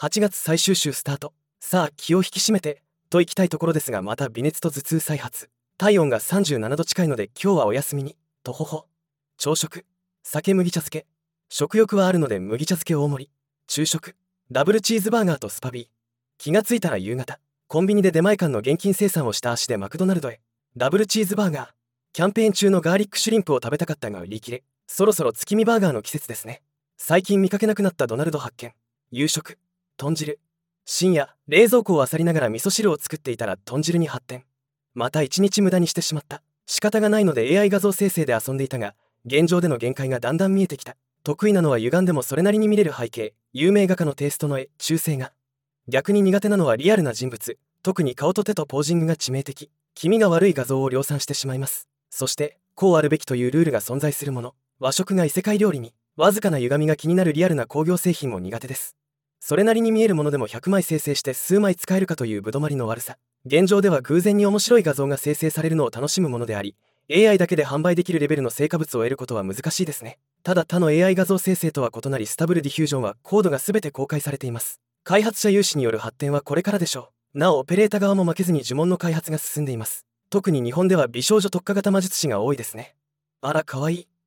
8月最終週スタート。さあ気を引き締めてといきたいところですが、また微熱と頭痛再発。体温が37度近いので今日はお休みに。とほほ。朝食、酒麦茶漬け。食欲はあるので麦茶漬け大盛り。昼食、ダブルチーズバーガーとスパビー。気がついたら夕方、コンビニで出前館の現金生産をした足でマクドナルドへ。ダブルチーズバーガー。キャンペーン中のガーリックシュリンプを食べたかったが売り切れ。そろそろ月見バーガーの季節ですね。最近見かけなくなったドナルド発見。夕食、豚汁。深夜、冷蔵庫を漁りながら味噌汁を作っていたら豚汁に発展。また一日無駄にしてしまった。仕方がないので AI 画像生成で遊んでいたが、現状での限界がだんだん見えてきた。得意なのは歪んでもそれなりに見れる背景、有名画家のテイストの絵、中性画。逆に苦手なのはリアルな人物、特に顔と手とポージングが致命的。気味が悪い画像を量産してしまいます。そして、こうあるべきというルールが存在するもの。和食が異世界料理に、わずかな歪みが気になるリアルな工業製品も苦手です。それなりに見えるものでも100枚生成して数枚使えるかというぶどまりの悪さ。現状では偶然に面白い画像が生成されるのを楽しむものであり、AI だけで販売できるレベルの成果物を得ることは難しいですね。ただ他の AI 画像生成とは異なり、スタブルディフュージョンはコードが全て公開されています。開発者有志による発展はこれからでしょう。なおオペレータ側も負けずに呪文の開発が進んでいます。特に日本では美少女特化型魔術師が多いですね。あらかわいい。